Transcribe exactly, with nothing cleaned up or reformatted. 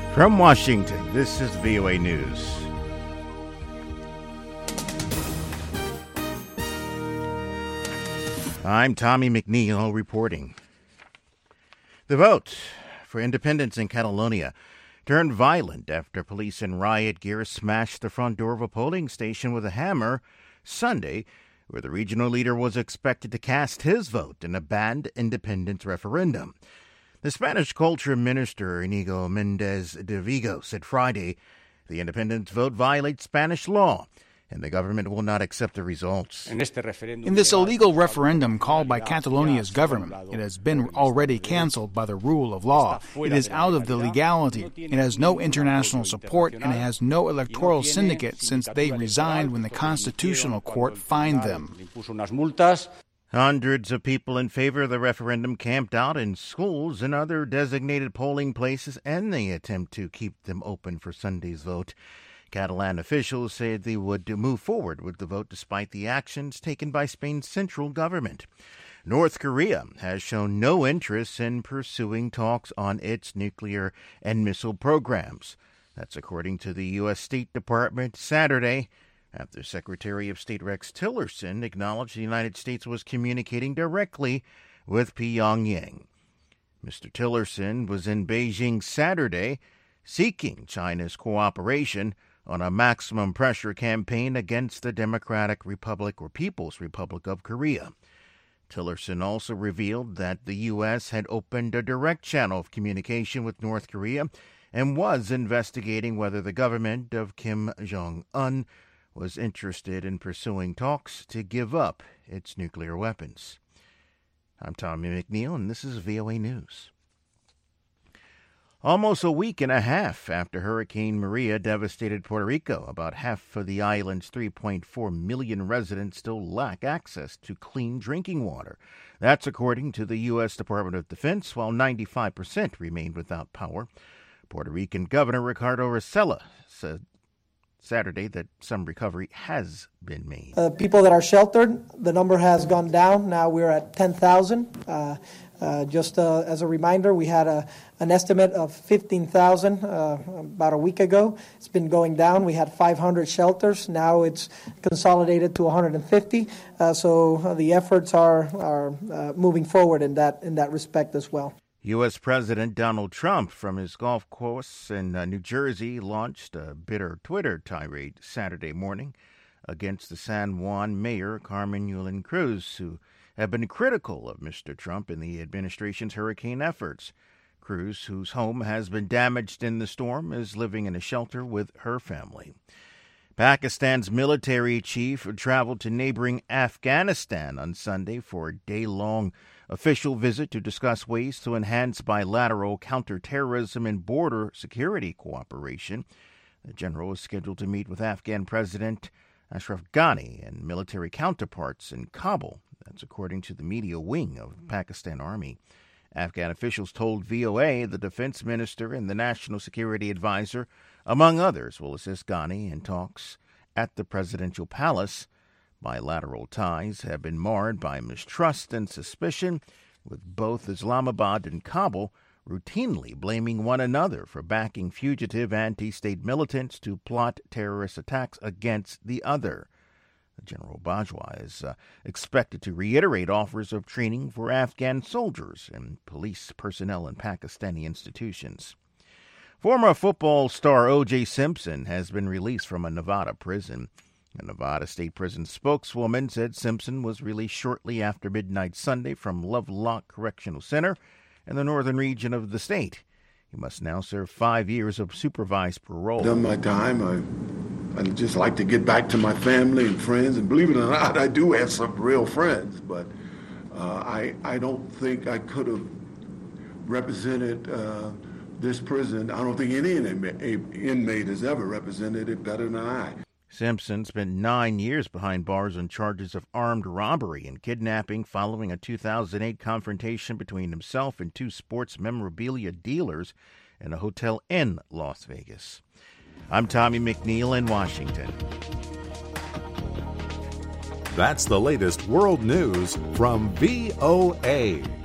From Washington, this is V O A News. I'm Tommy McNeil reporting. The vote for independence in Catalonia turned violent after police in riot gear smashed the front door of a polling station with a hammer Sunday, where the regional leader was expected to cast his vote in a banned independence referendum. The Spanish Culture Minister, Inigo Mendez de Vigo, said Friday the independence vote violates Spanish law, and the government will not accept the results. In this illegal referendum called by Catalonia's government, it has been already canceled by the rule of law. It is out of the legality. It has no international support, and it has no electoral syndicate since they resigned when the Constitutional Court fined them. Hundreds of people in favor of the referendum camped out in schools and other designated polling places in the attempt to keep them open for Sunday's vote. Catalan officials said they would move forward with the vote despite the actions taken by Spain's central government. North Korea has shown no interest in pursuing talks on its nuclear and missile programs. That's according to the U S State Department Saturday, after Secretary of State Rex Tillerson acknowledged the United States was communicating directly with Pyongyang. Mister Tillerson was in Beijing Saturday seeking China's cooperation on a maximum pressure campaign against the Democratic Republic or People's Republic of Korea. Tillerson also revealed that the U S had opened a direct channel of communication with North Korea and was investigating whether the government of Kim Jong-un was interested in pursuing talks to give up its nuclear weapons. I'm Tommy McNeil, and this is V O A News. Almost a week and a half after Hurricane Maria devastated Puerto Rico, about half of the island's three point four million residents still lack access to clean drinking water. That's according to the U S Department of Defense, while ninety-five percent remain without power. Puerto Rican Governor Ricardo Rosella said Saturday that some recovery has been made. Uh, people that are sheltered, the number has gone down. Now we're at ten thousand. Uh, uh, just uh, as a reminder, we had a, an estimate of fifteen thousand uh, about a week ago. It's been going down. We had five hundred shelters. Now it's consolidated to one hundred fifty. Uh, so uh, the efforts are are uh, moving forward in that in that respect as well. U S. President Donald Trump from his golf course in uh, New Jersey launched a bitter Twitter tirade Saturday morning against the San Juan mayor Carmen Yulín Cruz, who have been critical of Mister Trump and the administration's hurricane efforts. Cruz, whose home has been damaged in the storm, is living in a shelter with her family. Pakistan's military chief traveled to neighboring Afghanistan on Sunday for a day-long official visit to discuss ways to enhance bilateral counterterrorism and border security cooperation. The general is scheduled to meet with Afghan President Ashraf Ghani and military counterparts in Kabul. That's according to the media wing of the Pakistan Army. Afghan officials told V O A the defense minister and the national security advisor, among others, will assist Ghani in talks at the presidential palace. Bilateral ties have been marred by mistrust and suspicion, with both Islamabad and Kabul routinely blaming one another for backing fugitive anti-state militants to plot terrorist attacks against the other. General Bajwa is uh, expected to reiterate offers of training for Afghan soldiers and police personnel in Pakistani institutions. Former football star O J. Simpson has been released from a Nevada prison. A Nevada State Prison spokeswoman said Simpson was released shortly after midnight Sunday from Lovelock Correctional Center in the northern region of the state. He must now serve five years of supervised parole. Done my time. I, I'd just like to get back to my family and friends. And believe it or not, I do have some real friends. But uh, I, I don't think I could have represented uh, this prison. I don't think any inmate has ever represented it better than I. Simpson spent nine years behind bars on charges of armed robbery and kidnapping following a two thousand eight confrontation between himself and two sports memorabilia dealers in a hotel in Las Vegas. I'm Tommy McNeil in Washington. That's the latest world news from V O A.